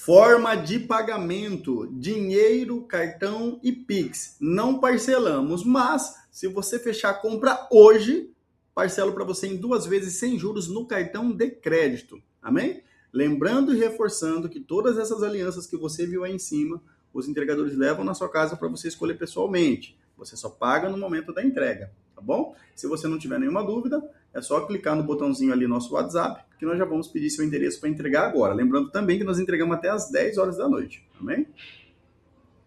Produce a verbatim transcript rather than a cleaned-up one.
Forma de pagamento, dinheiro, cartão e Pix. Não parcelamos, mas se você fechar a compra hoje, parcelo para você em duas vezes sem juros no cartão de crédito. Amém? Lembrando e reforçando que todas essas alianças que você viu aí em cima, os entregadores levam na sua casa para você escolher pessoalmente. Você só paga no momento da entrega, tá bom? Se você não tiver nenhuma dúvida, é só clicar no botãozinho ali no nosso WhatsApp, que nós já vamos pedir seu endereço para entregar agora. Lembrando também que nós entregamos até às dez horas da noite, amém?